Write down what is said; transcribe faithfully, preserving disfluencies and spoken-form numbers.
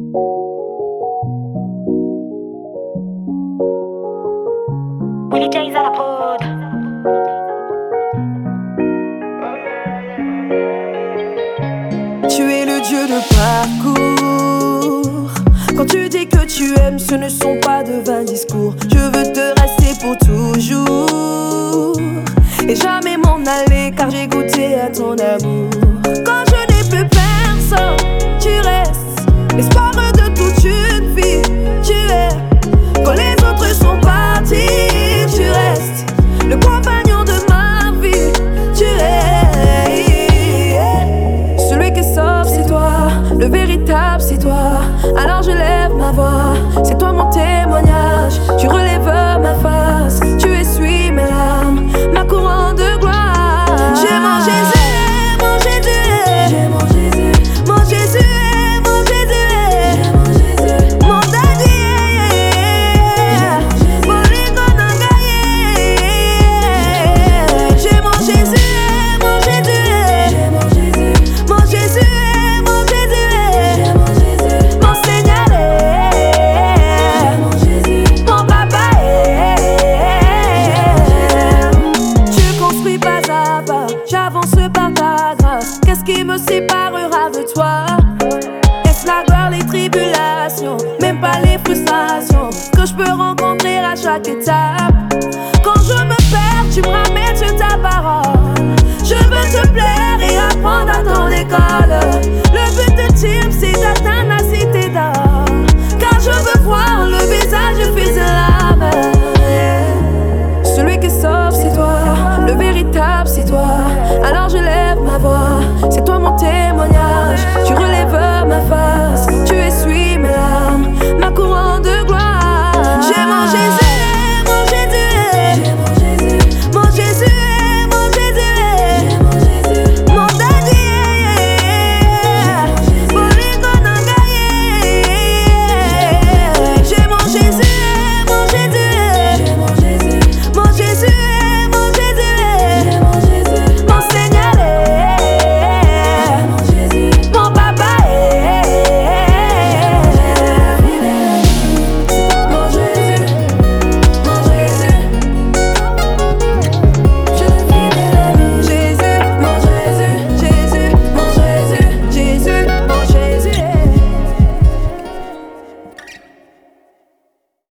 Willie J's à la prod. Tu es le dieu de parcours. Quand tu dis que tu aimes, ce ne sont pas de vains discours. Je veux te rester pour toujours et jamais m'en aller, car j'ai goûté à ton amour. Quand je n'ai plus personne, tu restes l'espoir de toute une vie. Tu es quand les autres sont partis, tu restes le compagnon de ma vie. Tu es celui qui sauve, c'est toi, le véritable, c'est toi. Alors je lève ma voix, c'est toi mon témoignage. Tu relèves ma face, tu essuies mes larmes, ma couronne de gloire. J'ai mon Jésus, mon Jésus, j'ai mon Jésus, mon Jésus, mon Jésus, j'ai mon Jésus, mon daddy, mon ligonangaye. J'ai mon Jésus, mon Jésus, j'ai mon Jésus, mon Jésus, mon Jésus, j'ai mon Jésus, mon Seigneur, mon Jésus, mon papa. Tu construis pas à pas, j'avance par ta grâce. Qu'est-ce qui me séparera de toi? Est-ce la gloire, les tribulations, même pas les frustrations?